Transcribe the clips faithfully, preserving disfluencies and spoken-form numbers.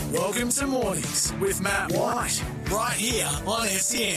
Welcome to Mornings with Matt White, right here on S E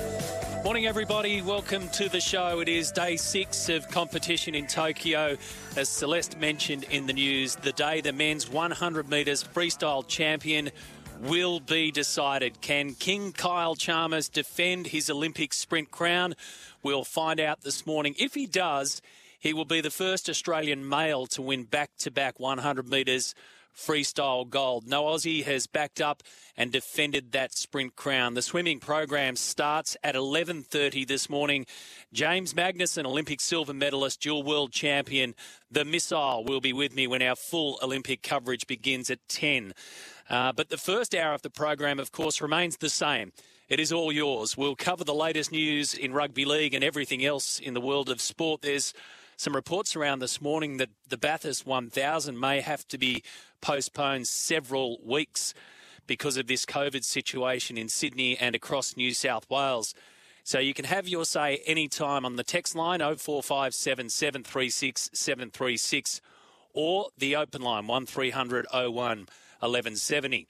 N. Morning, everybody. Welcome to the show. It is day six of competition in Tokyo. As Celeste mentioned in the news, the day the men's one hundred metres freestyle champion will be decided. Can King Kyle Chalmers defend his Olympic sprint crown? We'll find out this morning. If he does, he will be the first Australian male to win back-to-back one hundred metres freestyle gold. No Aussie has backed up and defended that sprint crown. The swimming program starts at eleven thirty this morning. James Magnussen, Olympic silver medalist, dual world champion. The missile will be with me when our full Olympic coverage begins at ten. Uh, but the first hour of the program, of course, remains the same. It is all yours. We'll cover the latest news in rugby league and everything else in the world of sport. There's some reports around this morning that the Bathurst one thousand may have to be postponed several weeks because of this COVID situation in Sydney and across New South Wales. So you can have your say anytime on the text line oh four five seven, seven three six, seven three six or the open line one three hundred oh one eleven seventy.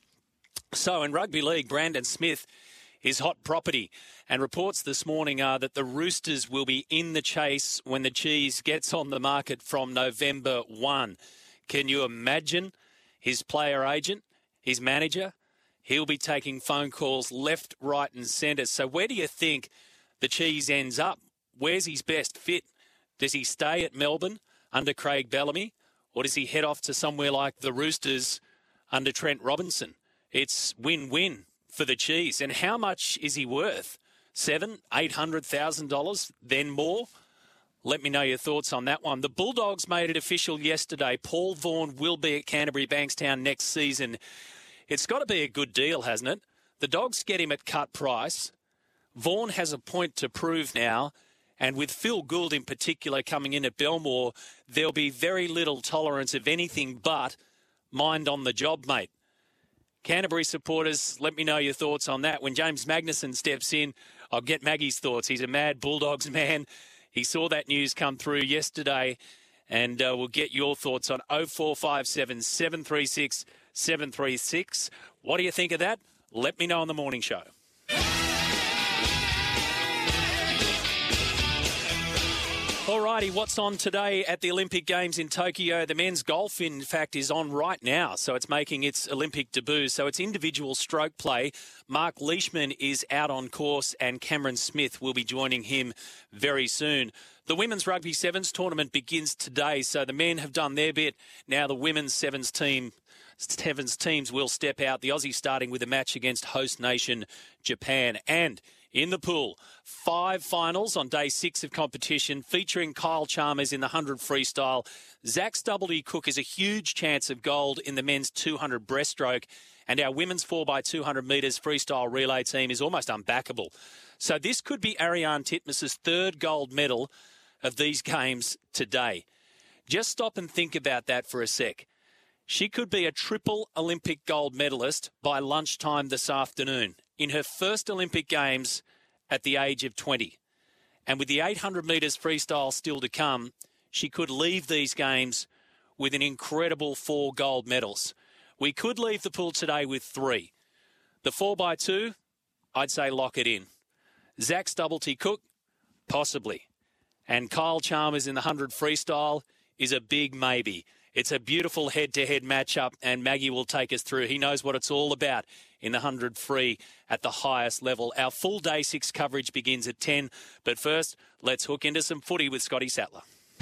So in rugby league, Brandon Smith is hot property, and reports this morning are that the Roosters will be in the chase when the cheese gets on the market from November first. Can you imagine his player agent, his manager? He'll be taking phone calls left, right and centre. So where do you think the cheese ends up? Where's his best fit? Does he stay at Melbourne under Craig Bellamy, or does he head off to somewhere like the Roosters under Trent Robinson? It's win-win for the cheese. And how much is he worth? Seven, eight hundred thousand dollars, then more? Let me know your thoughts on that one. The Bulldogs made it official yesterday. Paul Vaughan will be at Canterbury Bankstown next season. It's got to be a good deal, hasn't it? The Dogs get him at cut price. Vaughan has a point to prove now. And with Phil Gould in particular coming in at Belmore, there'll be very little tolerance of anything but mind on the job, mate. Canterbury supporters, let me know your thoughts on that. When James Magnussen steps in, I'll get Maggie's thoughts. He's a mad Bulldogs man. He saw that news come through yesterday, and uh, we'll get your thoughts on oh four five seven, seven three six, seven three six. What do you think of that? Let me know on the morning show. Alrighty, what's on today at the Olympic Games in Tokyo? The men's golf, in fact, is on right now, so it's making its Olympic debut. So it's individual stroke play. Mark Leishman is out on course, and Cameron Smith will be joining him very soon. The women's rugby sevens tournament begins today, so the men have done their bit. Now the women's sevens team, sevens teams will step out. The Aussies starting with a match against host nation Japan. And in the pool, five finals on day six of competition featuring Kyle Chalmers in the one hundred freestyle. Zach Stubblety-Cook is a huge chance of gold in the men's two hundred breaststroke. And our women's four by two hundred metres freestyle relay team is almost unbackable. So this could be Ariarne Titmus's third gold medal of these games today. Just stop and think about that for a sec. She could be a triple Olympic gold medalist by lunchtime this afternoon in her first Olympic Games at the age of twenty. And with the eight hundred metres freestyle still to come, she could leave these games with an incredible four gold medals. We could leave the pool today with three. The four by two, I'd say lock it in. Zach Stubblety-Cook, possibly. And Kyle Chalmers in the one hundred freestyle is a big maybe. It's a beautiful head-to-head matchup, and Maggie will take us through. He knows what it's all about in the one hundred free at the highest level. Our full day six coverage begins at ten. But first, let's hook into some footy with Scotty Sattler.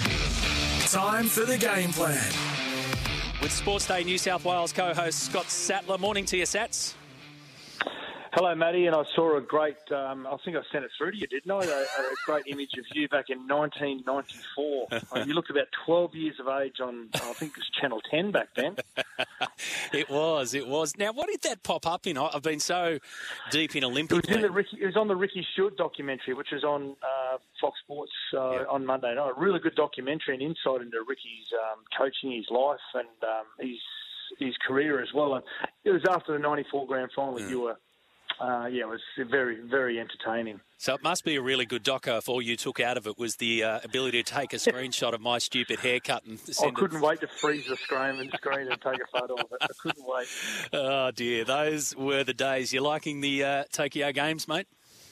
Time for the game plan. With Sports Day New South Wales co-host Scott Sattler. Morning to you, Sats. Hello, Matty, and I saw a great, um, I think I sent it through to you, didn't I? A, a great image of you back in nineteen ninety-four. You looked about twelve years of age on, I think it was Channel ten back then. It was, it was. Now, what did that pop up in? I've been so deep in Olympic. It was, in the Ricky, it was on the Ricky Stewart documentary, which was on uh, Fox Sports uh, yeah. on Monday night. A really good documentary and insight into Ricky's um, coaching, his life, and um, his his career as well. And it was after the ninety-four grand final that yeah. you were uh, yeah, it was very, very entertaining. So it must be a really good doco if all you took out of it was the uh, ability to take a screenshot of my stupid haircut and send I couldn't it. wait to freeze the screen and screen and take a photo of it. I couldn't wait. Oh, dear. Those were the days. You liking the uh, Tokyo Games, mate?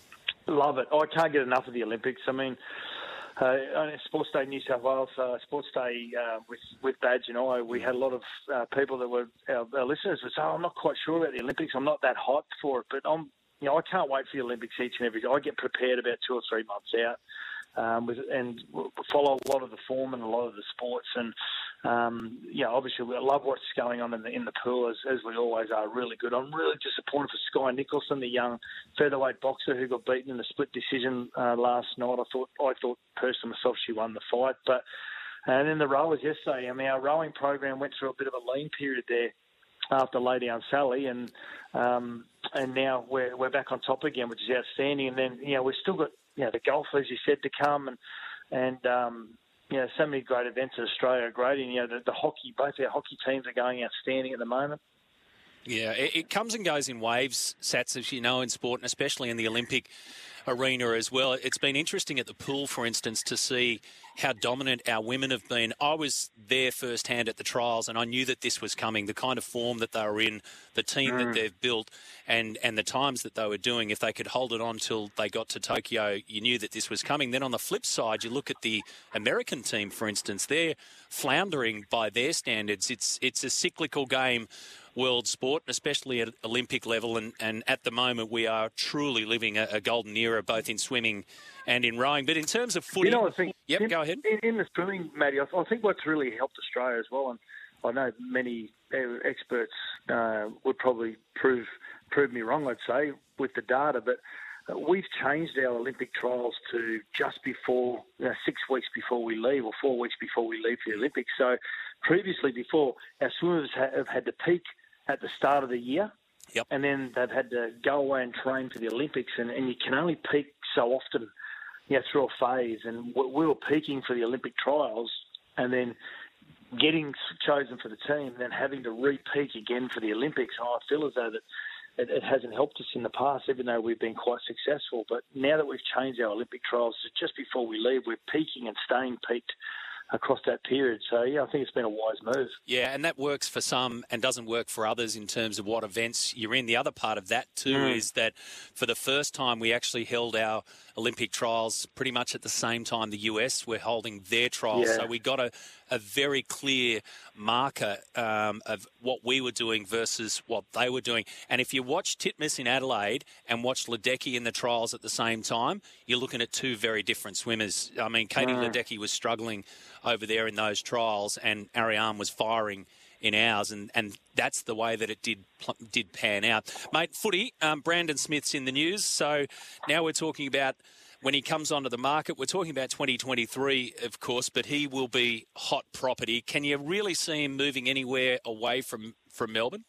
Love it. I can't get enough of the Olympics. I mean, uh, on Sports Day New South Wales, uh, Sports Day uh, with, with Badge and I, we had a lot of uh, people that were our, our listeners would say, oh, I'm not quite sure about the Olympics. I'm not that hyped for it. But I'm, you know, I can't wait for the Olympics each and every day. I get prepared about two or three months out. Um, with, and follow a lot of the form and a lot of the sports, and um, yeah, obviously we love what's going on in the in the pool as, as we always are. Really good. I'm really disappointed for Sky Nicholson, the young featherweight boxer who got beaten in the split decision uh, last night. I thought I thought personally myself she won the fight, but and then the rowers yesterday. I mean, our rowing program went through a bit of a lean period there after Lay Down Sally, and um, and now we're we're back on top again, which is outstanding. And then you know we've still got. You know, the golf, as you said, to come, and and um, you know, so many great events in Australia are great. And you know, the, the hockey, both our hockey teams are going outstanding at the moment. Yeah, it, it comes and goes in waves, Sats, as you know, in sport, and especially in the Olympic arena as well. It's been interesting at the pool, for instance, to see how dominant our women have been. I was there firsthand at the trials, and I knew that this was coming, the kind of form that they were in, the team mm. that they've built, and, and the times that they were doing. If they could hold it on till they got to Tokyo, you knew that this was coming. Then on the flip side, you look at the American team, for instance, they're floundering by their standards. It's, it's a cyclical game, world sport, especially at Olympic level, and, and at the moment we are truly living a, a golden era, both in swimming and in rowing. But in terms of footy... You know, I think... Yep, in, go ahead. In, in the swimming, Matty, I, I think what's really helped Australia as well, and I know many experts uh, would probably prove prove me wrong, I'd say, with the data, but uh, we've changed our Olympic trials to just before, you know, six weeks before we leave, or four weeks before we leave for the Olympics. So previously, before, our swimmers have had to peak at the start of the year, yep. and then they've had to go away and train for the Olympics, and, and you can only peak so often, you know, through a phase. And we were peaking for the Olympic trials, and then getting chosen for the team, then having to re-peak again for the Olympics. And I feel as though that it, it hasn't helped us in the past, even though we've been quite successful. But now that we've changed our Olympic trials, just before we leave, we're peaking and staying peaked across that period. So, yeah, I think it's been a wise move. Yeah, and that works for some and doesn't work for others in terms of what events you're in. The other part of that, too, mm. is that for the first time we actually held our Olympic trials pretty much at the same time the U S were holding their trials. Yeah. So we got a, a very clear marker um, of what we were doing versus what they were doing. And if you watch Titmus in Adelaide and watch Ledecky in the trials at the same time, you're looking at two very different swimmers. I mean, Katie mm. Ledecky was struggling over there in those trials, and Ariane was firing in ours, and, and that's the way that it did did pan out. Mate, footy, um, Brandon Smith's in the news, so now we're talking about when he comes onto the market. We're talking about twenty twenty-three, of course, but he will be hot property. Can you really see him moving anywhere away from, from Melbourne?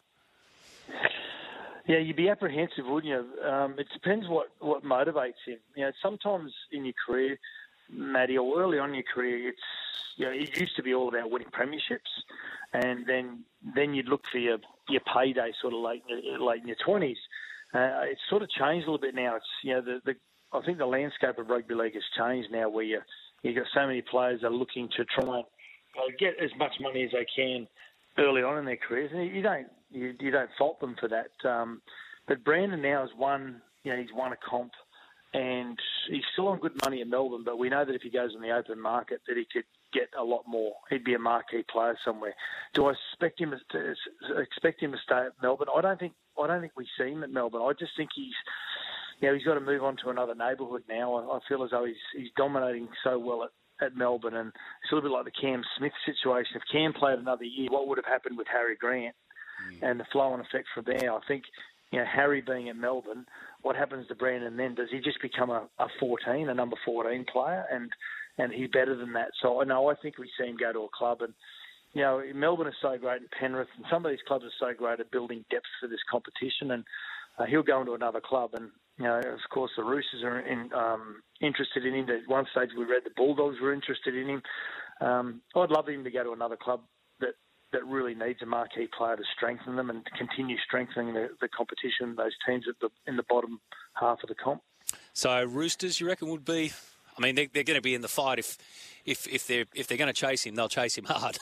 Yeah, you'd be apprehensive, wouldn't you? Um, it depends what, what motivates him. You know, sometimes in your career, Matty, or early on in your career, it's, you know, it used to be all about winning premierships, and then then you'd look for your, your payday sort of late late in your twenties. Uh, it's sort of changed a little bit now. It's, you know, the, the I think the landscape of rugby league has changed now, where you you've got so many players that are looking to try and uh, get as much money as they can early on in their careers, and you don't you, you don't fault them for that. Um, but Brandon now has won, you know, he's won a comp. And he's still on good money at Melbourne, but we know that if he goes in the open market, that he could get a lot more. He'd be a marquee player somewhere. Do I expect him to expect him to stay at Melbourne? I don't think. I don't think we see him at Melbourne. I just think he's, you know, he's got to move on to another neighbourhood now. I, I feel as though he's he's dominating so well at, at Melbourne, and it's a little bit like the Cam Smith situation. If Cam played another year, what would have happened with Harry Grant mm. and the flow-on effect from there? I think, you know, Harry being at Melbourne, what happens to Brandon then? Does he just become a, a fourteen, a number fourteen player, and and he's better than that? So I know I think we see him go to a club, and you know, Melbourne is so great, and Penrith, and some of these clubs are so great at building depth for this competition, and uh, he'll go into another club, and you know, of course, the Roosters are in, um, interested in him. At one stage, we read the Bulldogs were interested in him. Um, I'd love him to go to another club that that really needs a marquee player to strengthen them and to continue strengthening the, the competition, those teams at the, in the bottom half of the comp. So Roosters, you reckon, would be... I mean, they're, they're going to be in the fight. If if if they're if they're going to chase him, they'll chase him hard.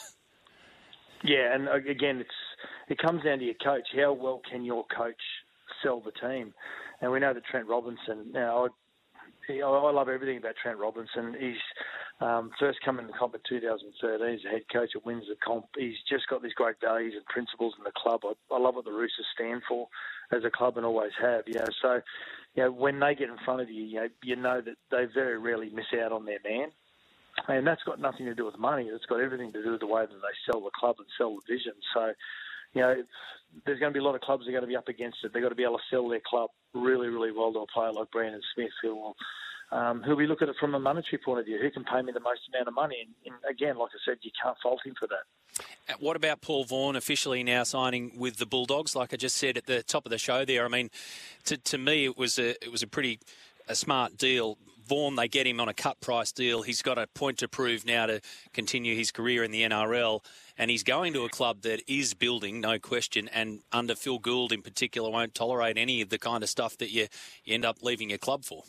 Yeah, and again, it's it comes down to your coach. How well can your coach sell the team? And we know that Trent Robinson. Now, I, I love everything about Trent Robinson. He's um, first come in the comp in two thousand thirteen. He's the head coach at wins the comp. He's just got these great values and principles in the club. I, I love what the Roosters stand for as a club and always have. You know, so you know when they get in front of you, you know, you know that they very rarely miss out on their man. And that's got nothing to do with money. It's got everything to do with the way that they sell the club and sell the vision. So, you know, there's going to be a lot of clubs that are going to be up against it. They've got to be able to sell their club really, really well to a player like Brandon Smith, who will um, who'll be looking at it from a monetary point of view. Who can pay me the most amount of money? And, and again, like I said, you can't fault him for that. What about Paul Vaughan officially now signing with the Bulldogs? Like I just said at the top of the show there, I mean, to to me it was a it was a pretty a smart deal. Vaughan, they get him on a cut price deal. He's got a point to prove now to continue his career in the N R L, and he's going to a club that is building, no question, and under Phil Gould in particular won't tolerate any of the kind of stuff that you, you end up leaving your club for.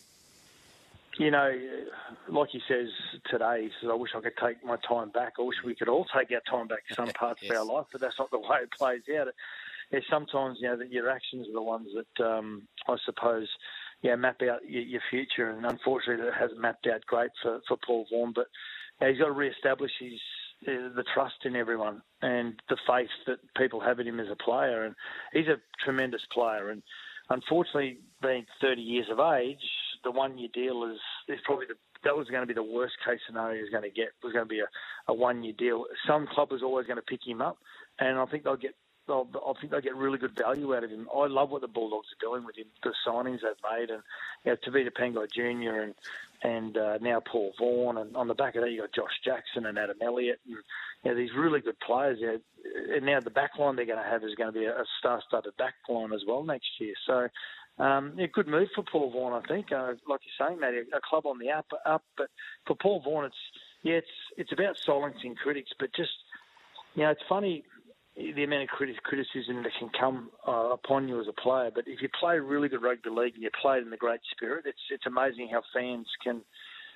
You know, like he says today, he says, I wish I could take my time back. I wish we could all take our time back some parts yes. of our life, but that's not the way it plays out. It's sometimes, you know, that your actions are the ones that, um, I suppose, yeah, map out your, your future, and unfortunately it hasn't mapped out great for, for Paul Vaughan, but you know, he's got to re-establish his, uh, the trust in everyone and the faith that people have in him as a player, and he's a tremendous player, and unfortunately, being thirty years of age, the one-year deal is, is probably the, that was going to be the worst case scenario he was going to get, was going to be a, a one-year deal. Some club was always going to pick him up, and I think they'll get They'll, I think they'll get really good value out of him. I love what the Bulldogs are doing with him, the signings they've made, and you know, Tavita Pangai Junior and and uh, now Paul Vaughan, and on the back of that you got Josh Jackson and Adam Elliott, and you know, these really good players. You know, and now the back line they're going to have is going to be a, a star-studded back line as well next year. So, um, yeah, good move for Paul Vaughan, I think. Uh, like you're saying, Matty, a, a club on the up, up. But for Paul Vaughan, it's yeah, it's it's about silencing critics, but just you know, it's funny the amount of criticism that can come uh, upon you as a player. But if you play really good rugby league and you play it in the great spirit, it's it's amazing how fans can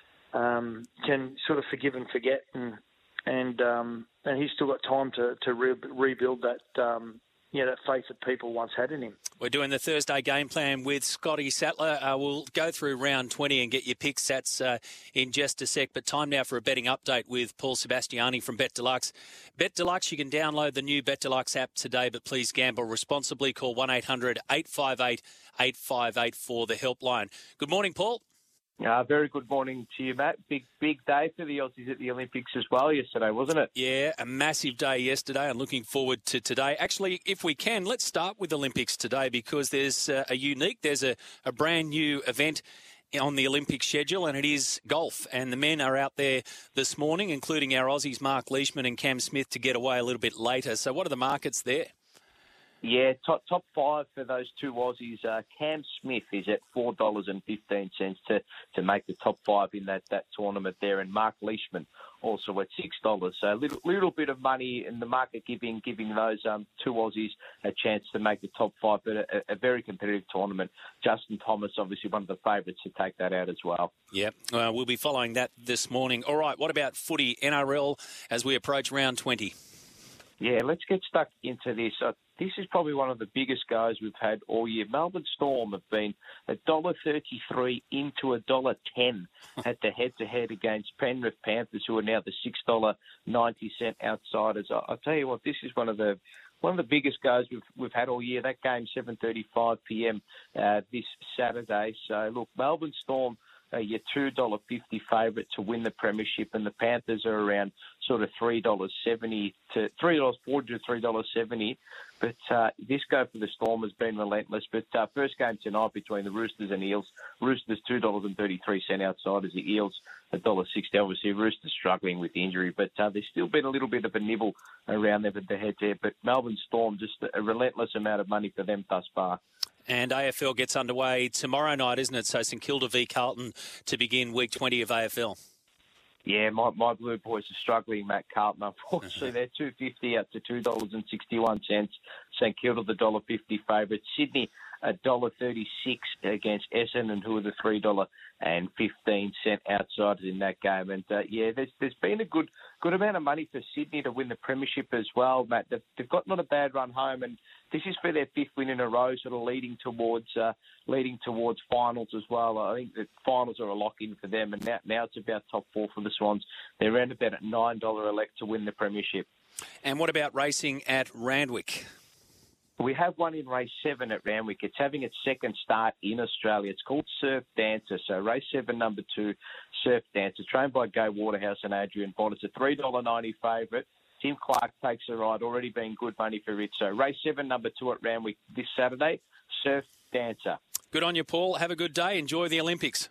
um, can sort of forgive and forget, and and um, and he's still got time to to re- rebuild that um, you know, that faith that people once had in him. We're doing the Thursday game plan with Scotty Sattler. Uh, we'll go through round twenty and get your picks, Sats, uh, in just a sec. But time now for a betting update with Paul Sebastiani from Bet Deluxe. Bet Deluxe, you can download the new Bet Deluxe app today, but please gamble responsibly. Call one eight hundred eight five eight eight five eight for the helpline. Good morning, Paul. Uh, very good morning to you, Matt. Big, big day for the Aussies at the Olympics as well yesterday, wasn't it? Yeah, a massive day yesterday. I'm looking forward to today. Actually, if we can, let's start with Olympics today because there's uh, a unique, there's a, a brand new event on the Olympic schedule, and it is golf. And the men are out there this morning, including our Aussies, Mark Leishman and Cam Smith, to get away a little bit later. So what are the markets there? Yeah, top top five for those two Aussies. Uh, Cam Smith is at four dollars and fifteen cents to, to make the top five in that, that tournament there, and Mark Leishman also at six dollars. So a little little bit of money in the market giving giving those um, two Aussies a chance to make the top five, but a, a very competitive tournament. Justin Thomas, obviously one of the favourites to take that out as well. Yeah, uh, we'll be following that this morning. All right, what about footy N R L as we approach round twenty? Yeah, let's get stuck into this. Uh, this is probably one of the biggest goes we've had all year. Melbourne Storm have been one dollar thirty-three into one dollar ten at the head-to-head against Penrith Panthers, who are now the six dollars ninety outsiders. I, I'll tell you what, this is one of the one of the biggest goes we've we've had all year. That game, seven thirty-five p.m. Uh, this Saturday. So, look, Melbourne Storm, Uh, your two dollars fifty favourite to win the premiership, and the Panthers are around sort of three dollars seventy to three dollars forty to three dollars seventy. But uh, this go for the Storm has been relentless. But uh, first game tonight between the Roosters and Eels. Roosters two dollars thirty-three outsiders. The Eels one dollar sixty. Obviously, Roosters struggling with the injury, but uh, there's still been a little bit of a nibble around there with the head there. But Melbourne Storm, just a relentless amount of money for them thus far. And A F L gets underway tomorrow night, isn't it? So St Kilda v Carlton to begin week twenty of A F L. Yeah, my, my Blue Boys are struggling, Matt Carlton. Unfortunately, they're two fifty up to two dollars and sixty-one cents. St Kilda, the one dollar fifty favourite. Sydney, one dollar thirty-six against Essendon, who are the three dollars and fifteen cent outsiders in that game. And, uh, yeah, there's there's been a good good amount of money for Sydney to win the premiership as well, Matt. They've, they've got not a bad run home, and this is for their fifth win in a row, sort of leading towards uh, leading towards finals as well. I think the finals are a lock-in for them, and now, now it's about top four for the Swans. They're around about at nine dollars elect to win the premiership. And what about racing at Randwick? We have one in race seven at Randwick. It's having its second start in Australia. It's called Surf Dancer. So race seven, number two, Surf Dancer, trained by Gai Waterhouse and Adrian Bond. It's a three dollars ninety favourite. Tim Clark takes a ride, already been good money for it. So race seven, number two at Randwick this Saturday, Surf Dancer. Good on you, Paul. Have a good day. Enjoy the Olympics.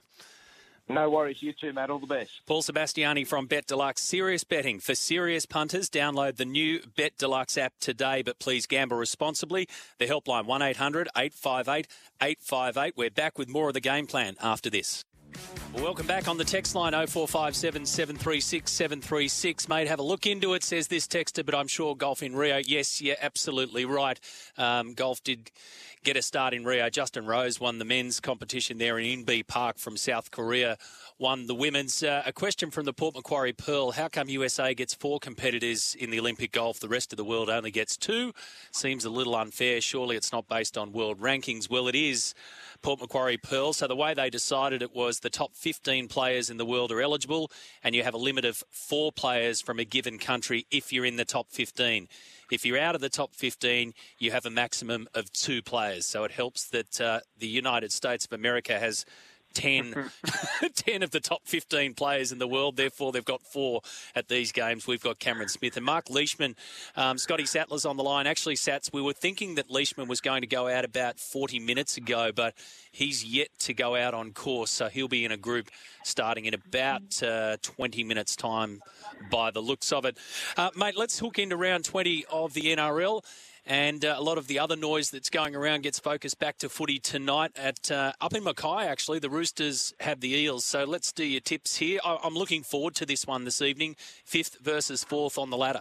No worries. You too, Matt. All the best. Paul Sebastiani from Bet Deluxe. Serious betting for serious punters. Download the new Bet Deluxe app today, but please gamble responsibly. The helpline one eight hundred eight five eight eight five eight. We're back with more of the game plan after this. Well, welcome back on the text line oh four five seven, seven three six, seven three six. Mate, have a look into it, says this texter, but I'm sure golf in Rio. Yes, you're absolutely right. Um, golf did get a start in Rio. Justin Rose won the men's competition there in Inbee Park from South Korea, won the women's. Uh, a question from the Port Macquarie Pearl. How come U S A gets four competitors in the Olympic golf, the rest of the world only gets two? Seems a little unfair. Surely it's not based on world rankings. Well, it is, Port Macquarie Pearl. So the way they decided it was the top fifteen players in the world are eligible, and you have a limit of four players from a given country if you're in the top fifteen. If you're out of the top fifteen, you have a maximum of two players. So it helps that uh, the United States of America has ten, ten of the top fifteen players in the world. Therefore, they've got four at these games. We've got Cameron Smith and Mark Leishman. Um, Scotty Sattler's on the line. Actually, Sats, we were thinking that Leishman was going to go out about forty minutes ago, but he's yet to go out on course. So he'll be in a group starting in about uh, twenty minutes' time by the looks of it. Uh, mate, let's hook into round twenty of the N R L. And uh, a lot of the other noise that's going around gets focused back to footy tonight at uh, up in Mackay, actually. The Roosters have the Eels. So let's do your tips here. I- I'm looking forward to this one this evening, fifth versus fourth on the ladder.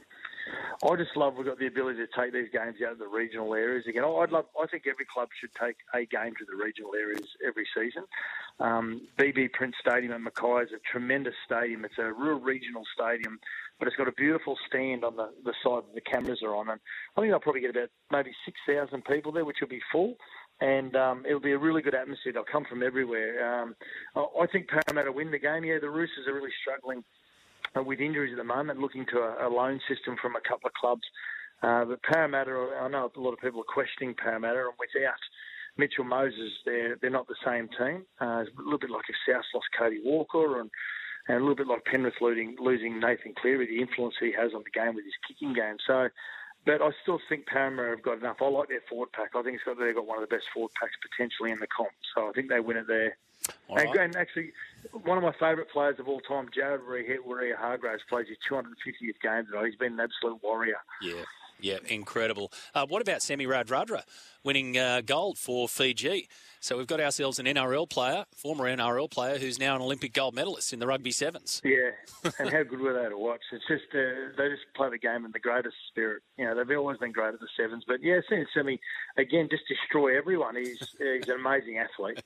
I just love we've got the ability to take these games out of the regional areas again. I'd love. I think every club should take a game to the regional areas every season. Um, B B Prince Stadium at Mackay is a tremendous stadium. It's a real regional stadium, but it's got a beautiful stand on the, the side that the cameras are on. And I think I'll probably get about maybe six thousand people there, which will be full. And um, it'll be a really good atmosphere. They'll come from everywhere. Um, I think Parramatta win the game. Yeah, the Roosters are really struggling with injuries at the moment, looking to a, a loan system from a couple of clubs. Uh, but Parramatta, I know a lot of people are questioning Parramatta, and without Mitchell Moses, they're, they're not the same team. Uh, it's a little bit like if South lost Cody Walker, and, and a little bit like Penrith losing, losing Nathan Cleary, the influence he has on the game with his kicking game. So, but I still think Parramatta have got enough. I like their forward pack. I think it's got, they've got one of the best forward packs potentially in the comp. So I think they win it there. And, Right. and actually, one of my favourite players of all time, Jared Warrior-Hargraves, plays his two hundred fiftieth game today. He's been an absolute warrior. Yeah, yeah, incredible. Uh, what about Semi Radradra winning uh, gold for Fiji? So we've got ourselves an N R L player, former N R L player, who's now an Olympic gold medalist in the rugby sevens. Yeah, and how good were they to watch? It's just uh, they just play the game in the greatest spirit. You know, they've always been great at the sevens, but yeah, seeing Semi again just destroy everyone. He's he's an amazing athlete.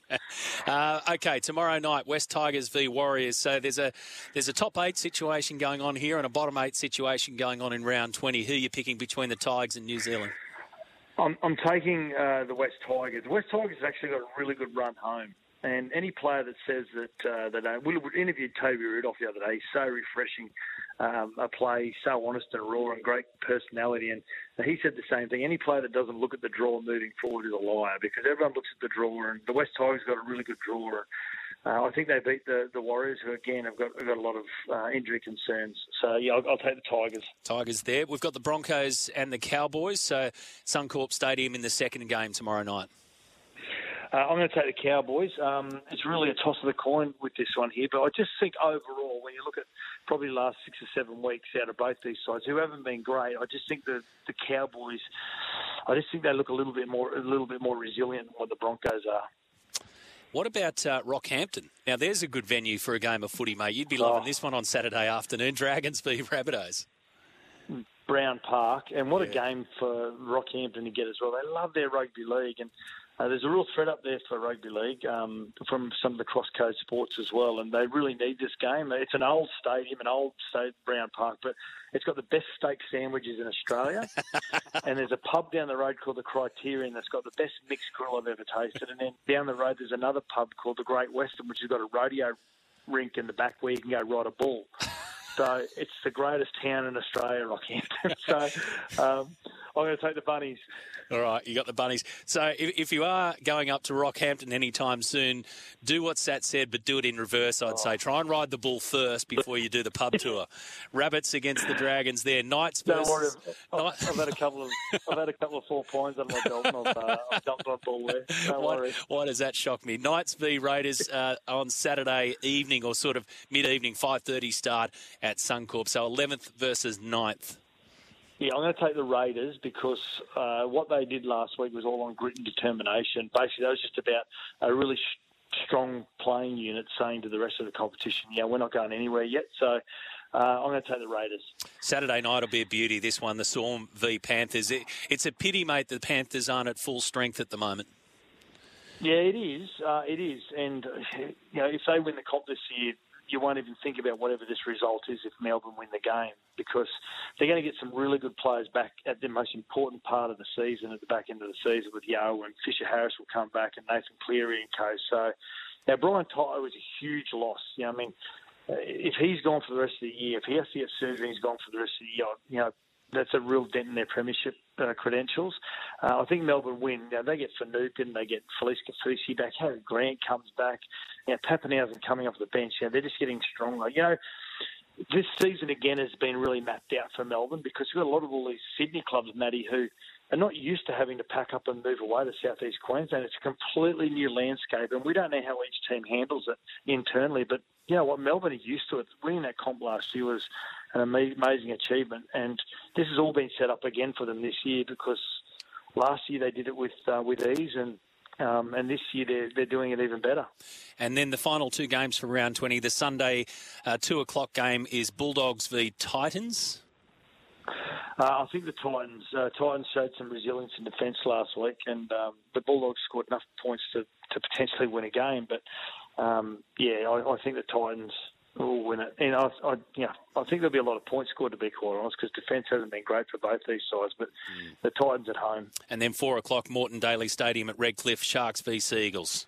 uh, okay, tomorrow night, West Tigers v Warriors. So there's a there's a top eight situation going on here and a bottom eight situation going on in round twenty. Who are you picking between the Tigers and New Zealand? I'm, I'm taking uh, the West Tigers. The West Tigers have actually got a really good run home. And any player that says that uh, they don't... We interviewed Toby Rudolph the other day. He's so refreshing um, a play, so honest and raw and great personality. And he said the same thing. Any player that doesn't look at the draw moving forward is a liar, because everyone looks at the draw. And the West Tigers got a really good draw. Uh, I think they beat the, the Warriors, who, again, have got, have got a lot of uh, injury concerns. So, yeah, I'll, I'll take the Tigers. Tigers there. We've got the Broncos and the Cowboys. So Suncorp Stadium in the second game tomorrow night. Uh, I'm going to take the Cowboys. Um, it's really a toss of the coin with this one here, but I just think overall, when you look at probably the last six or seven weeks out of both these sides, who haven't been great, I just think the the Cowboys, I just think they look a little bit more a little bit more resilient than what the Broncos are. What about uh, Rockhampton? Now, there's a good venue for a game of footy, mate. You'd be loving Oh. this one on Saturday afternoon. Dragons v Rabbitohs. Brown Park, and what a Yeah. game for Rockhampton to get as well. They love their rugby league, and uh, there's a real threat up there for rugby league um, from some of the cross-code sports as well, and they really need this game. It's an old stadium, an old stadium, Brown Park, but it's got the best steak sandwiches in Australia, and there's a pub down the road called the Criterion that's got the best mixed grill I've ever tasted, and then down the road there's another pub called the Great Western, which has got a rodeo rink in the back where you can go ride a bull. So it's the greatest town in Australia, Rockhampton. So um, I'm going to take the Bunnies. All right, you got the Bunnies. So if, if you are going up to Rockhampton anytime soon, do what Sat said, but do it in reverse, I'd oh. say. Try and ride the bull first before you do the pub tour. Rabbits against the Dragons there. Knights versus... Don't worry, I've, I've had a couple of I've had a couple of four points under my belt, and I've, uh, I've dumped my ball there. Don't why, worry. Why does that shock me? Knights v Raiders uh, on Saturday evening, or sort of mid-evening, five thirty start at Suncorp. So eleventh versus ninth. Yeah, I'm going to take the Raiders because uh, what they did last week was all on grit and determination. Basically, that was just about a really sh- strong playing unit saying to the rest of the competition, yeah, we're not going anywhere yet. So uh, I'm going to take the Raiders. Saturday night will be a beauty, this one, the Storm v Panthers. It, it's a pity, mate, that the Panthers aren't at full strength at the moment. Yeah, it is. Uh, it is. And, you know, if they win the comp this year, you won't even think about whatever this result is if Melbourne win the game, because they're going to get some really good players back at the most important part of the season, at the back end of the season, with Yeo, and Fisher Harris will come back, and Nathan Cleary and co. So now Brian Toto was a huge loss. You know, I mean, if he's gone for the rest of the year, if he has to get surgery and he's gone for the rest of the year, you know, that's a real dent in their premiership uh, credentials. Uh, I think Melbourne win. You know, they get Finucane, they get Felice Kafusi back, Harry Grant comes back, you know, Pappenhausen coming off the bench. You know, they're just getting stronger. You know, this season again has been really mapped out for Melbourne because we've got a lot of all these Sydney clubs, Matty, who are not used to having to pack up and move away to South East Queensland. It's a completely new landscape, and we don't know how each team handles it internally. But, you know, what Melbourne is used to, it. Winning that comp last year was an amazing achievement, and this has all been set up again for them this year because last year they did it with uh, with ease, and um, and this year they're, they're doing it even better. And then the final two games from round twenty, the Sunday uh, two o'clock game is Bulldogs v Titans. Uh, I think the Titans uh, Titans showed some resilience in defence last week, and um, the Bulldogs scored enough points to, to potentially win a game. But um, yeah, I, I think the Titans will win it. And I, I, yeah, I think there'll be a lot of points scored, to be quite honest, because defence hasn't been great for both these sides. But mm. the Titans at home. And then four o'clock, Moreton Daily Stadium at Redcliffe, Sharks v Seagulls.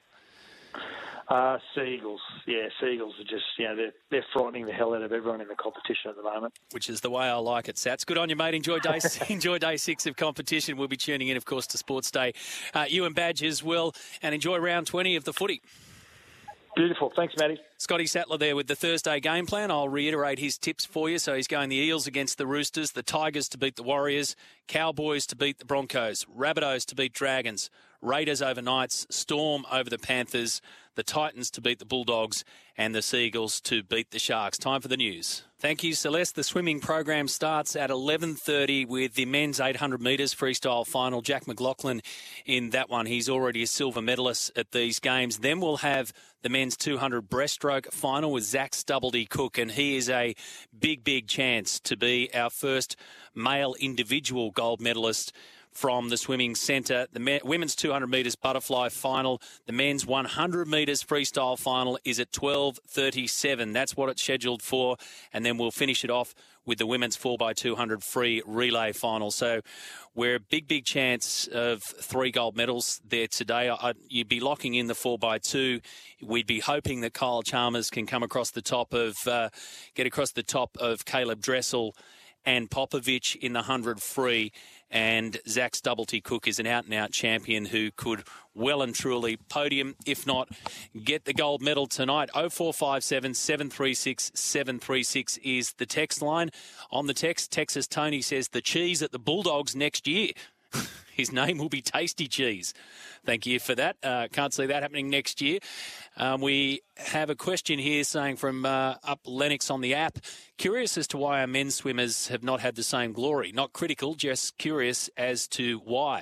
Uh, Seagulls, yeah, Seagulls are just, you know, they're, they're frightening the hell out of everyone in the competition at the moment. Which is the way I like it, Sats. Good on you, mate. Enjoy day enjoy day six of competition. We'll be tuning in, of course, to Sports Day. Uh, you and Badge as well, and enjoy round twenty of the footy. Beautiful. Thanks, Matty. Scotty Sattler there with the Thursday game plan. I'll reiterate his tips for you. So he's going the Eels against the Roosters, the Tigers to beat the Warriors, Cowboys to beat the Broncos, Rabbitohs to beat Dragons, Raiders over Knights, Storm over the Panthers, the Titans to beat the Bulldogs, and the Seagulls to beat the Sharks. Time for the news. Thank you, Celeste. The swimming program starts at eleven thirty with the men's eight hundred metres freestyle final. Jack McLaughlin in that one. He's already a silver medalist at these games. Then we'll have the men's two hundred breaststroke final with Zach Stubblety-Cook, and he is a big, big chance to be our first male individual gold medalist from the swimming centre. The men, women's two hundred metres butterfly final. The men's one hundred metres freestyle final is at twelve thirty-seven. That's what it's scheduled for. And then we'll finish it off with the women's four by two hundred free relay final. So we're a big, big chance of three gold medals there today. I, you'd be locking in the four by two. We'd be hoping that Kyle Chalmers can come across the top of, uh, get across the top of Caleb Dressel and Popovich in the one hundred free. And Zach Stubblety-Cook is an out-and-out champion who could well and truly podium, if not get the gold medal tonight. oh four five seven, seven three six, seven three six is the text line. On the text, Texas Tony says the cheese at the Bulldogs next year. His name will be Tasty Cheese. Thank you for that. Uh, can't see that happening next year. Um, we have a question here saying from uh, up Lennox on the app. Curious as to why our men's swimmers have not had the same glory. Not critical, just curious as to why.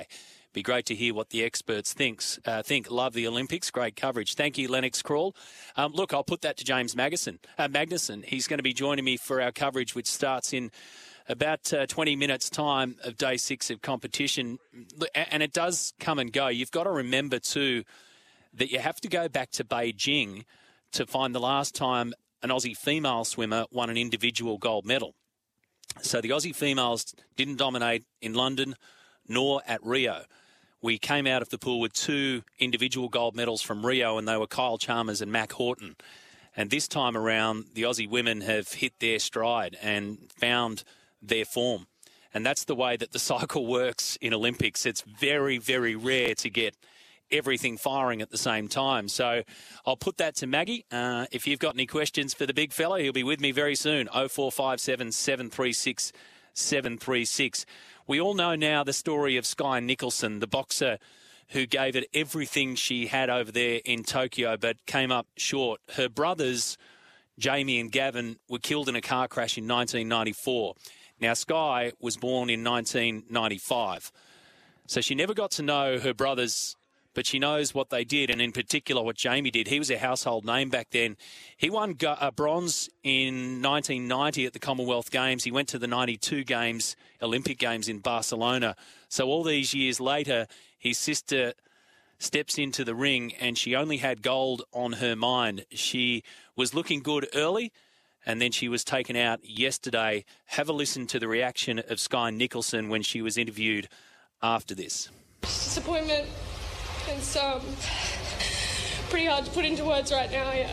Be great to hear what the experts thinks uh, think. Love the Olympics. Great coverage. Thank you, Lennox Crawl. Um, look, I'll put that to James Magnuson. Uh, Magnuson. He's going to be joining me for our coverage, which starts in about uh, twenty minutes' time of day six of competition. And it does come and go. You've got to remember, too, that you have to go back to Beijing to find the last time an Aussie female swimmer won an individual gold medal. So the Aussie females didn't dominate in London nor at Rio. We came out of the pool with two individual gold medals from Rio, and they were Kyle Chalmers and Mac Horton. And this time around, the Aussie women have hit their stride and found their form. And that's the way that the cycle works in Olympics. It's very, very rare to get everything firing at the same time. So I'll put that to Maggie. Uh, if you've got any questions for the big fella, he'll be with me very soon. oh four five seven, seven three six, seven three six. We all know now the story of Skye Nicholson, the boxer who gave it everything she had over there in Tokyo but came up short. Her brothers, Jamie and Gavin, were killed in a car crash in nineteen ninety-four. Now, Skye was born in nineteen ninety-five. So she never got to know her brothers, but she knows what they did, and in particular what Jamie did. He was a household name back then. He won a bronze in nineteen ninety at the Commonwealth Games. He went to the ninety-two Games, Olympic Games in Barcelona. So all these years later, his sister steps into the ring, and she only had gold on her mind. She was looking good early, and then she was taken out yesterday. Have a listen to the reaction of Skye Nicholson when she was interviewed after this. Disappointment. It's um, pretty hard to put into words right now, yeah.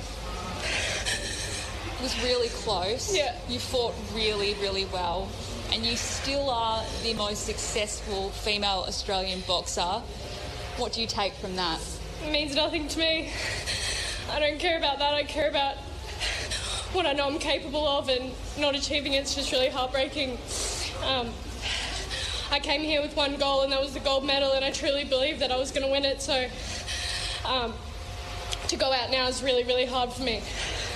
It was really close. Yeah. You fought really, really well. And you still are the most successful female Australian boxer. What do you take from that? It means nothing to me. I don't care about that. I care about what I know I'm capable of, and not achieving it's just really heartbreaking. Um, I came here with one goal, and that was the gold medal, and I truly believed that I was going to win it. So um, to go out now is really, really hard for me.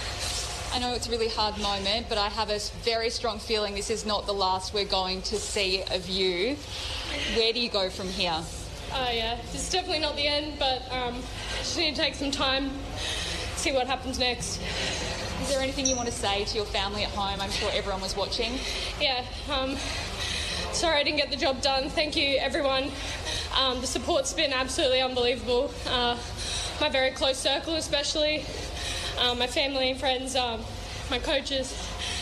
I know it's a really hard moment, but I have a very strong feeling this is not the last we're going to see of you. Where do you go from here? Uh, yeah, it's definitely not the end, but um, I just need to take some time, see what happens next. Is there anything you want to say to your family at home? I'm sure everyone was watching. Yeah, um, sorry I didn't get the job done. Thank you, everyone. Um, the support's been absolutely unbelievable. Uh, my very close circle especially, um, my family and friends, um, my coaches.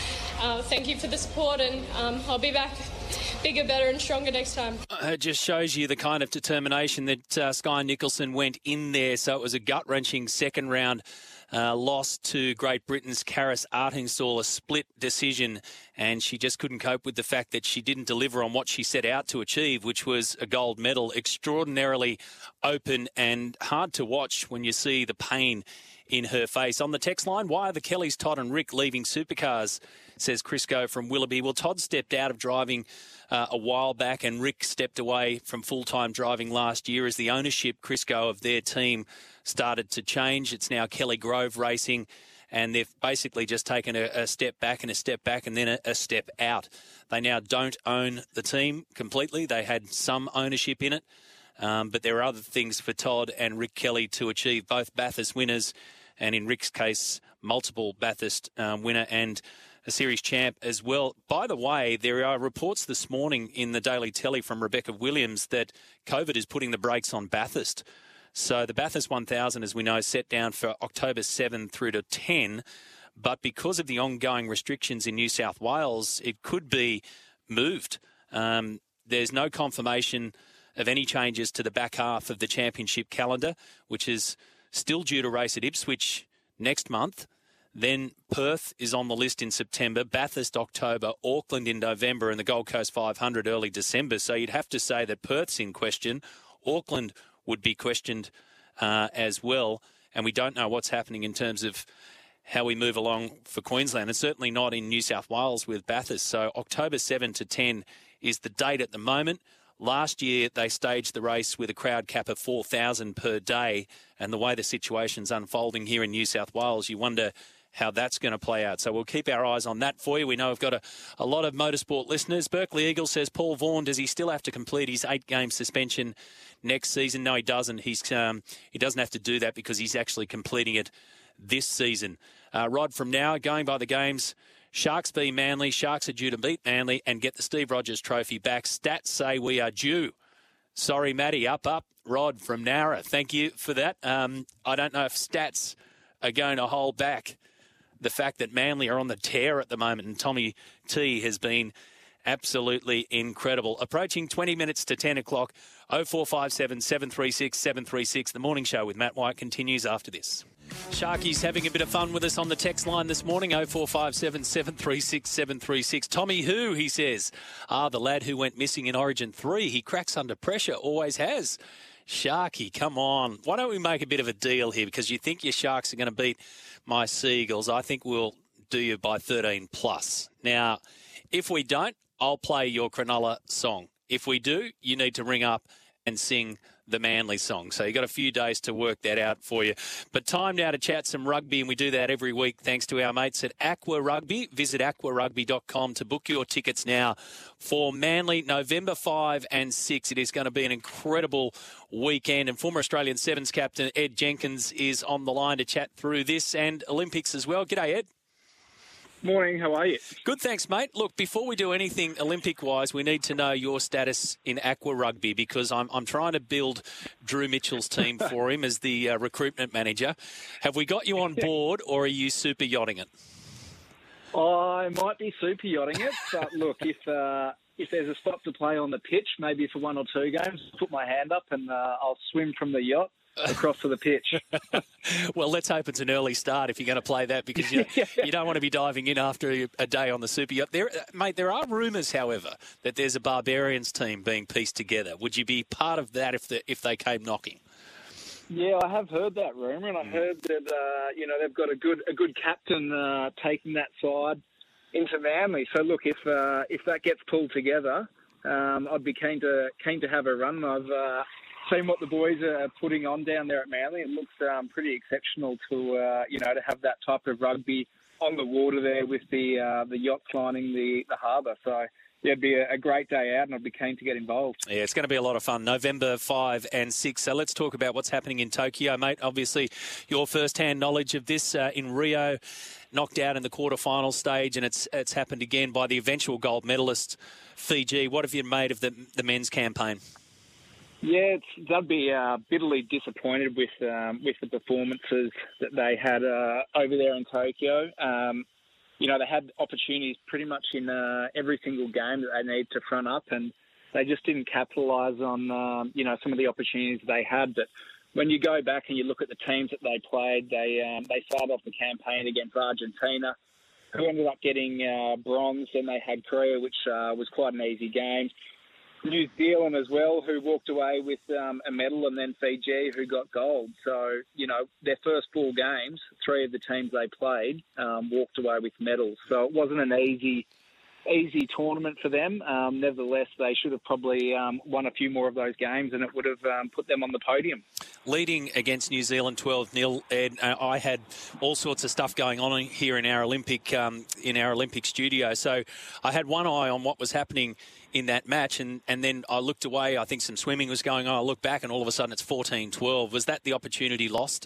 Uh, thank you for the support, and um, I'll be back bigger, better and stronger next time. It just shows you the kind of determination that uh, Skye Nicholson went in there. So it was a gut-wrenching second round uh, loss to Great Britain's Karis Artingstall, a split decision, and she just couldn't cope with the fact that she didn't deliver on what she set out to achieve, which was a gold medal. Extraordinarily open and hard to watch when you see the pain in her face. On the text line, why are the Kellys, Todd and Rick, leaving supercars, says Crisco from Willoughby. Well, Todd stepped out of driving uh, a while back, and Rick stepped away from full-time driving last year as the ownership, Crisco, of their team started to change. It's now Kelly Grove Racing, and they've basically just taken a, a step back and a step back and then a, a step out. They now don't own the team completely. They had some ownership in it, um, but there are other things for Todd and Rick Kelly to achieve, both Bathurst winners and, in Rick's case, multiple Bathurst um, winner and a series champ as well. By the way, there are reports this morning in the Daily Telly from Rebecca Williams that COVID is putting the brakes on Bathurst. So the Bathurst one thousand, as we know, is set down for October seventh through to ten. But because of the ongoing restrictions in New South Wales, it could be moved. Um, there's no confirmation of any changes to the back half of the championship calendar, which is still due to race at Ipswich next month. Then Perth is on the list in September, Bathurst October, Auckland in November, and the Gold Coast five hundred early December. So you'd have to say that Perth's in question. Auckland would be questioned uh, as well. And we don't know what's happening in terms of how we move along for Queensland, and certainly not in New South Wales with Bathurst. So October seventh to ten is the date at the moment. Last year, they staged the race with a crowd cap of four thousand per day. And the way the situation's unfolding here in New South Wales, you wonder how that's going to play out. So we'll keep our eyes on that for you. We know we've got a, a lot of motorsport listeners. Berkeley Eagle says, Paul Vaughan, does he still have to complete his eight-game suspension next season? No, he doesn't. He's um, he doesn't have to do that because he's actually completing it this season. Uh, Rod from now, going by the games, Sharks v Manly. Sharks are due to beat Manly and get the Steve Rogers Trophy back. Stats say we are due. Sorry, Matty. Up, up. Rod from Nara. Thank you for that. Um, I don't know if stats are going to hold back the fact that Manly are on the tear at the moment, and Tommy T has been absolutely incredible. Approaching twenty minutes to ten o'clock, oh four five seven, seven three six, seven three six. The Morning Show with Matt White continues after this. Sharky's having a bit of fun with us on the text line this morning, oh four five seven, seven three six, seven three six. Tommy who, he says, ah, the lad who went missing in Origin three. He cracks under pressure, always has. Sharky, come on. Why don't we make a bit of a deal here? Because you think your Sharks are going to beat my Seagulls. I think we'll do you by thirteen plus. Now, if we don't, I'll play your Cronulla song. If we do, you need to ring up and sing the Manly song. So you've got a few days to work that out for you. But time now to chat some rugby, and we do that every week thanks to our mates at Aqua Rugby. Visit aqua rugby dot com to book your tickets now for Manly, November fifth and sixth. It is going to be an incredible weekend, and former Australian Sevens captain Ed Jenkins is on the line to chat through this and Olympics as well. G'day, Ed. Morning, how are you? Good, thanks, mate. Look, before we do anything Olympic-wise, we need to know your status in Aqua Rugby because I'm I'm trying to build Drew Mitchell's team for him as the uh, recruitment manager. Have we got you on board, or are you super yachting it? I might be super yachting it, but look, if uh, if there's a spot to play on the pitch, maybe for one or two games, put my hand up and uh, I'll swim from the yacht across to the pitch. Well, let's hope it's an early start if you're going to play that because you, you don't want to be diving in after a day on the super yacht. There, mate, there are rumours, however, that there's a Barbarians team being pieced together. Would you be part of that if the, if they came knocking? Yeah, I have heard that rumour, and I heard that uh, you know they've got a good a good captain uh, taking that side into Manly. So look, if uh, if that gets pulled together, um, I'd be keen to keen to have a run. I've uh, seen what the boys are putting on down there at Manly. It looks um, pretty exceptional to uh, you know to have that type of rugby on the water there with the uh, the yachts lining the, the harbour. So yeah, it'd be a, a great day out, and I'd be keen to get involved. Yeah, it's going to be a lot of fun. November fifth and sixth. So let's talk about what's happening in Tokyo, mate. Obviously, your first-hand knowledge of this uh, in Rio, knocked out in the quarter-final stage, and it's it's happened again by the eventual gold medalist, Fiji. What have you made of the the men's campaign? Yeah, it's, they'd be uh, bitterly disappointed with um, with the performances that they had uh, over there in Tokyo. Um, you know, they had opportunities pretty much in uh, every single game that they need to front up, and they just didn't capitalise on, um, you know, some of the opportunities they had. But when you go back and you look at the teams that they played, they um, they started off the campaign against Argentina, who ended up getting uh, bronze. Then they had Korea, which uh, was quite an easy game. New Zealand as well, who walked away with um, a medal, and then Fiji, who got gold. So, you know, their first four games, three of the teams they played um, walked away with medals. So it wasn't an easy easy tournament for them. Um, nevertheless, they should have probably um, won a few more of those games, and it would have um, put them on the podium. Leading against New Zealand twelve nil, Ed, uh, I had all sorts of stuff going on here in our Olympic um, in our Olympic studio. So I had one eye on what was happening in that match, and, and then I looked away. I think some swimming was going on. I looked back, and all of a sudden it's fourteen twelve. Was that the opportunity lost?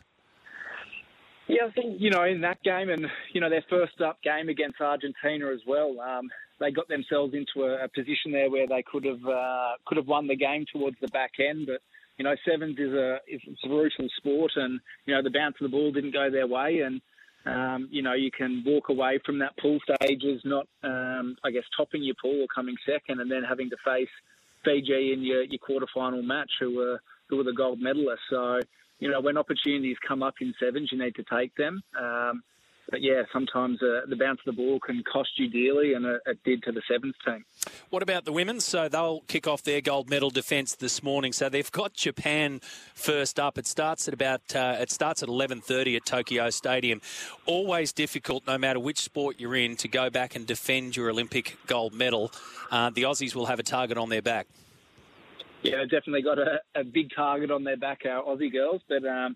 Yeah, I think, you know, in that game and, you know, their first up game against Argentina as well, um, they got themselves into a, a position there where they could have uh, could have won the game towards the back end. But, you know, sevens is a, it's a brutal sport, and, you know, the bounce of the ball didn't go their way. And, um, you know, you can walk away from that pool stages, not, um, I guess, topping your pool or coming second, and then having to face Fiji in your, your quarterfinal match, who were, who were the gold medalists. So, you know, when opportunities come up in sevens, you need to take them. Um, but, yeah, sometimes uh, the bounce of the ball can cost you dearly, and it, it did to the sevens team. What about the women? So they'll kick off their gold medal defence this morning. So they've got Japan first up. It starts at about uh, it starts at eleven thirty at Tokyo Stadium. Always difficult, no matter which sport you're in, to go back and defend your Olympic gold medal. Uh, the Aussies will have a target on their back. Yeah, definitely got a, a big target on their back, our Aussie girls. But, um,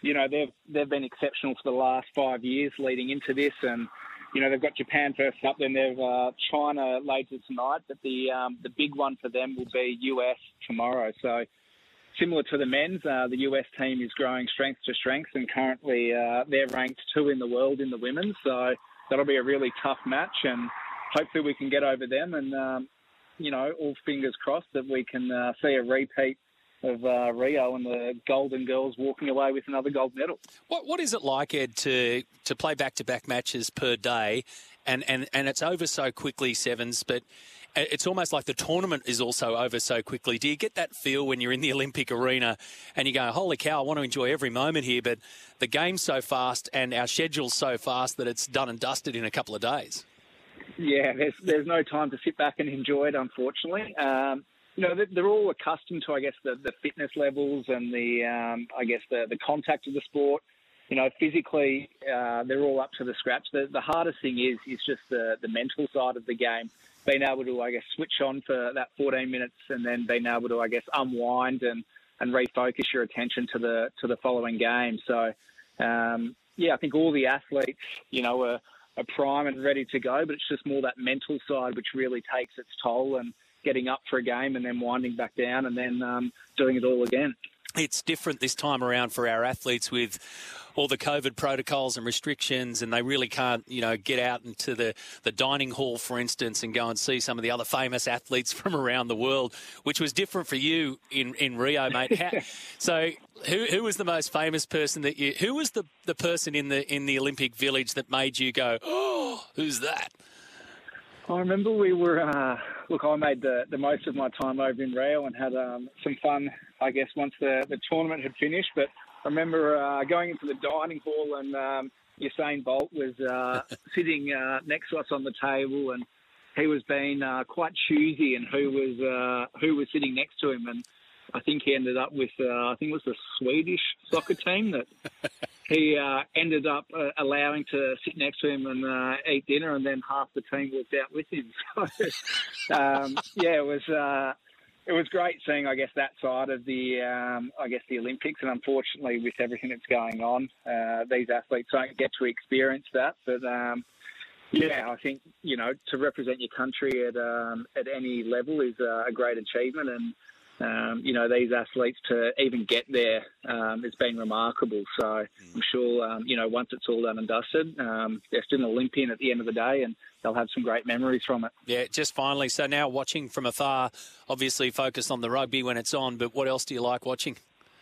you know, they've they've been exceptional for the last five years leading into this, and you know they've got Japan first up, then they've uh, China later tonight, but the um, the big one for them will be U S tomorrow. So similar to the men's, uh, the U S team is growing strength to strength, and currently uh, they're ranked two in the world in the women's. So that'll be a really tough match, and hopefully we can get over them, and um, you know, all fingers crossed that we can uh, see a repeat of uh, Rio and the Golden Girls walking away with another gold medal. What What is it like, Ed, to to play back-to-back matches per day, and, and, and it's over so quickly, Sevens, but it's almost like the tournament is also over so quickly. Do you get that feel when you're in the Olympic arena and you go, holy cow, I want to enjoy every moment here, but the game's so fast and our schedule's so fast that it's done and dusted in a couple of days? Yeah, there's there's no time to sit back and enjoy it, unfortunately. Um, you know, they're all accustomed to, I guess, the, the fitness levels and the, um, I guess, the, the contact of the sport. You know, physically, uh, they're all up to the scratch. The, the hardest thing is is just the, the mental side of the game, being able to, I guess, switch on for that fourteen minutes and then being able to, I guess, unwind and, and refocus your attention to the to the following game. So, um, yeah, I think all the athletes, you know, are, are prime and ready to go, but it's just more that mental side which really takes its toll, and getting up for a game and then winding back down and then um, doing it all again. It's different this time around for our athletes with all the COVID protocols and restrictions, and they really can't, you know, get out into the, the dining hall, for instance, and go and see some of the other famous athletes from around the world, which was different for you in, in Rio, mate. How, so who who was the most famous person that you, who was the, the person in the in the Olympic Village that made you go, oh, who's that? I remember we were, uh, look, I made the, the most of my time over in Rio and had um, some fun, I guess, once the, the tournament had finished. But I remember uh, going into the dining hall, and um, Usain Bolt was uh, sitting uh, next to us on the table, and he was being uh, quite choosy in who was uh, who was sitting next to him. And I think he ended up with, uh, I think it was the Swedish soccer team that he uh, ended up uh, allowing to sit next to him and uh, eat dinner, and then half the team walked out with him. So, um, yeah, it was uh, it was great seeing, I guess, that side of the, um, I guess, the Olympics. And unfortunately, with everything that's going on, uh, these athletes don't get to experience that. But um, yeah, I think, you know, to represent your country at um, at any level is uh, a great achievement, and Um, you know, these athletes to even get there, um, has been remarkable. So I'm sure, um, you know, once it's all done and dusted, um, they're still an Olympian at the end of the day, and they'll have some great memories from it. Yeah, just finally, so now watching from afar, obviously focused on the rugby when it's on, but what else do you like watching?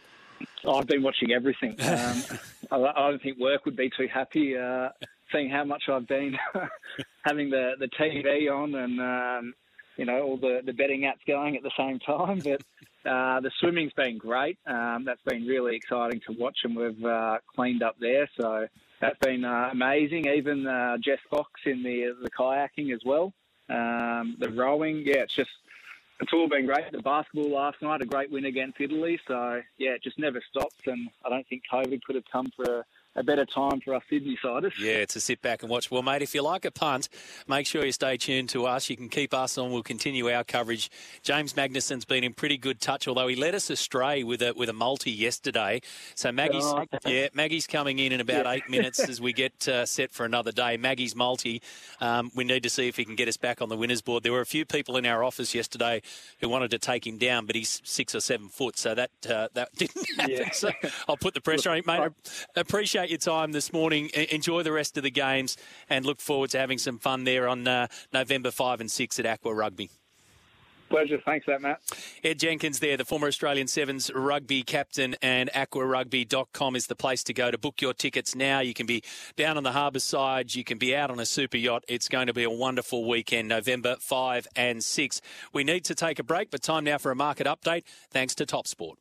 Oh, I've been watching everything. Um, I, I don't think work would be too happy uh, seeing how much I've been having the, the T V on and, um, you know, all the, the betting apps going at the same time. But uh, the swimming's been great. Um, that's been really exciting to watch, and we've uh, cleaned up there. So that's been uh, amazing. Even uh, Jess Fox in the the kayaking as well. Um, the rowing, yeah, it's just, it's all been great. The basketball last night, a great win against Italy. So, yeah, it just never stops. And I don't think COVID could have come for a, a better time for us Sydney-siders. Yeah, to sit back and watch. Well, mate, if you like a punt, make sure you stay tuned to us. You can keep us on. We'll continue our coverage. James Magnussen's been in pretty good touch, although he led us astray with a with a multi yesterday. So Maggie's, oh, okay. yeah, Maggie's coming in in about yeah. eight minutes as we get uh, set for another day. Maggie's multi. Um, we need to see if he can get us back on the winners board. There were a few people in our office yesterday who wanted to take him down, but he's six or seven foot, so that uh, that didn't happen. Yeah. So I'll put the pressure on him, mate. I appreciate your time this morning. Enjoy the rest of the games and look forward to having some fun there on uh, November five and six at Aqua Rugby. Pleasure. Thanks for that, Matt. Ed Jenkins there, the former Australian Sevens rugby captain, and aqua rugby dot com is the place to go to book your tickets now. You can be down on the harbour side. You can be out on a super yacht. It's going to be a wonderful weekend, November five and six. We need to take a break, but time now for a market update, thanks to Top Sport.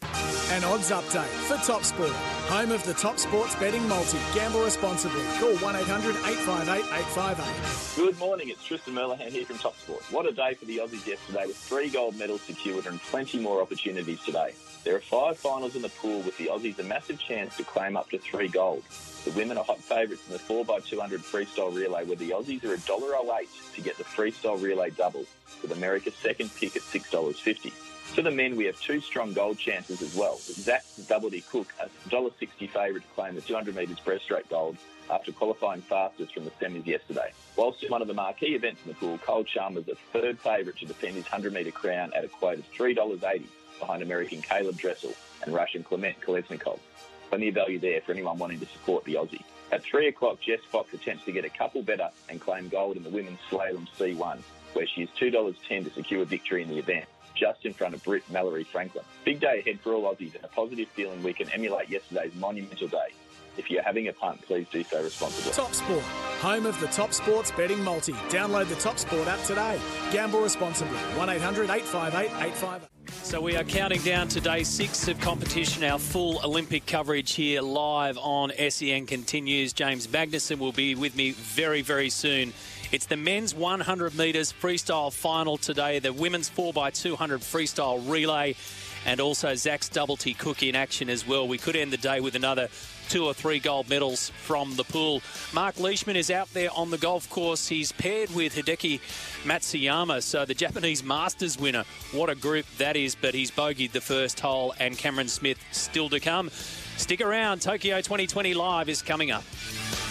An odds update for Top Sport, home of the Top Sports betting multi. Gamble responsibly. Call one eight hundred eight five eight eight five eight. Good morning, it's Tristan Merlehan here from Top Sport. What a day for the Aussies yesterday with three gold medals secured and plenty more opportunities today. There are five finals in the pool with the Aussies a massive chance to claim up to three gold. The women are hot favourites in the four by two hundred freestyle relay where the Aussies are one dollar oh eight to get the freestyle relay double, with America's second pick at six dollars fifty. For the men, we have two strong gold chances as well. Zach Doublety Cook, a one dollar sixty favourite to claim the two hundred metres breaststroke gold after qualifying fastest from the semis yesterday. Whilst in one of the marquee events in the pool, Cole Chalmers, a third favourite to defend his one hundred metre crown at a quote of three dollars eighty behind American Caleb Dressel and Russian Clement Kolesnikov. Plenty of value there for anyone wanting to support the Aussie. At three o'clock, Jess Fox attempts to get a couple better and claim gold in the women's slalom C one, where she is two dollars ten to secure victory in the event, just in front of Brit Mallory Franklin. Big day ahead for all Aussies and a positive feeling we can emulate yesterday's monumental day. If you're having a punt, please do so responsibly. Top Sport, home of the Top Sports betting multi. Download the Top Sport app today. Gamble responsibly. one eight hundred eight five eight eight five eight. So we are counting down to day six of competition. Our full Olympic coverage here live on S E N continues. James Magnussen will be with me very, very soon. It's the men's one hundred metres freestyle final today, the women's four by two hundred freestyle relay, and also Zach's Doublety Cook in action as well. We could end the day with another two or three gold medals from the pool. Mark Leishman is out there on the golf course. He's paired with Hideki Matsuyama, so the Japanese Masters winner. What a group that is, but he's bogeyed the first hole, and Cameron Smith still to come. Stick around. Tokyo twenty twenty Live is coming up.